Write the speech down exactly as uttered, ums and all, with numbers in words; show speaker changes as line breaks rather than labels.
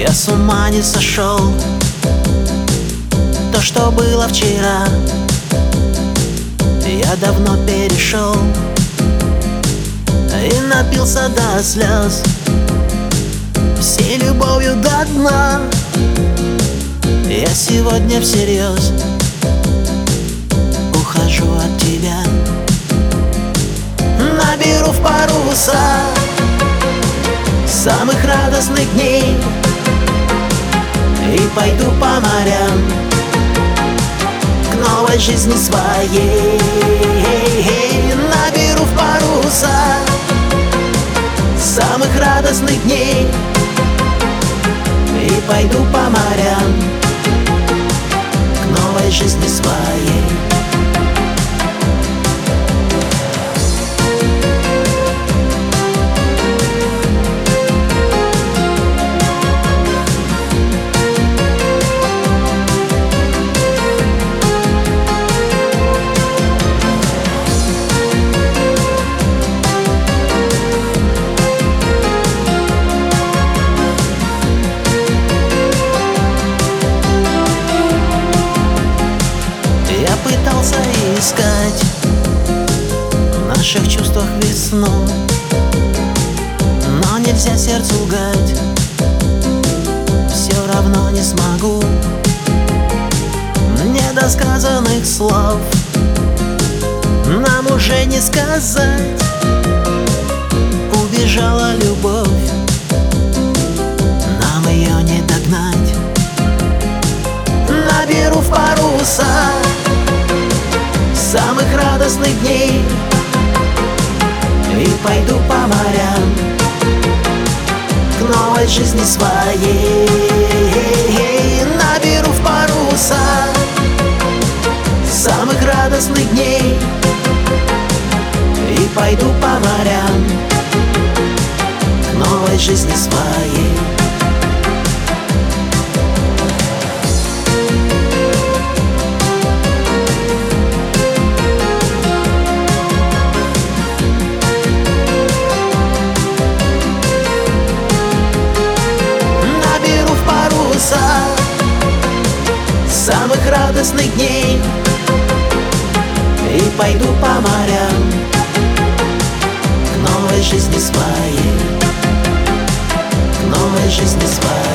Я с ума не сошел. То, что было вчера, я давно перешел и напился до слез, всей любовью до дна. Я сегодня всерьез ухожу от тебя. Наберу в паруса самых радостных дней и пойду по морям к новой жизни своей. Наберу в паруса самых радостных дней и пойду по морям к новой жизни своей. Пытался искать в наших чувствах весну, но нельзя сердцу лгать, все равно не смогу. Недосказанных слов нам уже не сказать. Убежала любовь, нам ее не догнать. Наберу в паруса самых радостных дней и пойду по морям к новой жизни своей. Наберу в паруса самых радостных дней и пойду по морям к новой жизни своей. Самых радостных дней и пойду по морям к новой жизни своей, к новой жизни своей.